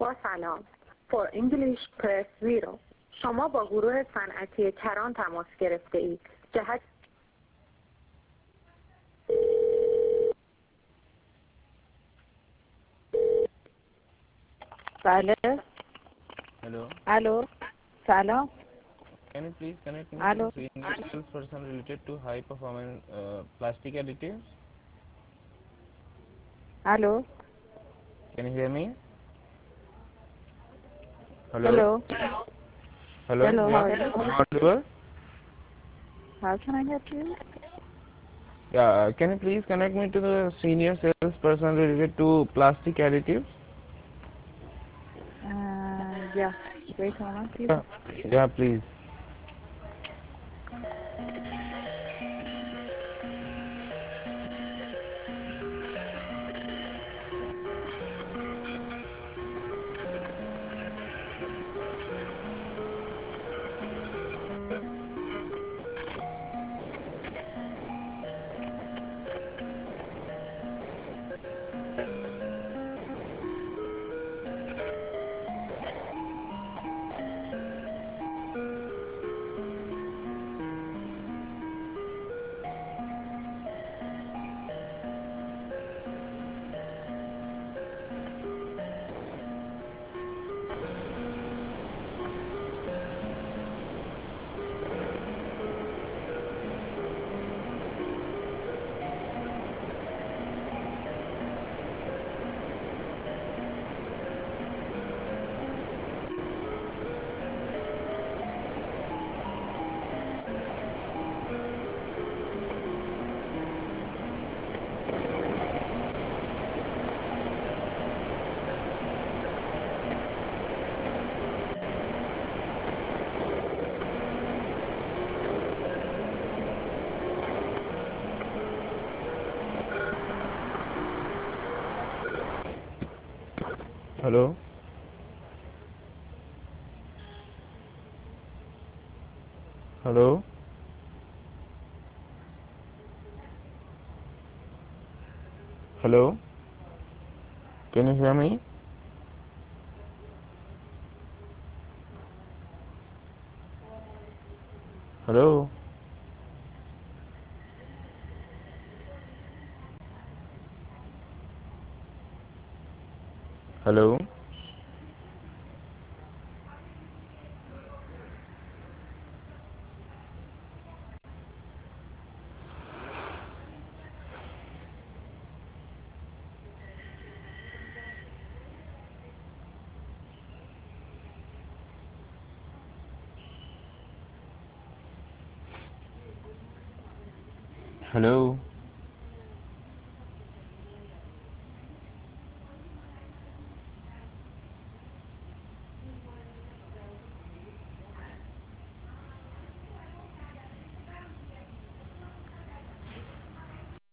با سلام. For English Press Zero. شما با گروه صنعتی کران تماس گرفته اید. جهت بله. Hello. الو. سلام. Can you please connect me الو. to senior salesperson related to high performance plastic additives? الو. Can you hear me? Hello. Hello. Hello, how Yeah. are you? I'm audible? How can I help you? Yeah. Can you please connect me to the senior salesperson related to plastic additives? Yeah. Wait a moment, please. Yeah. Yeah, please. Hello. Hello. Hello. Can you hear me? Hello. Hello. Hello.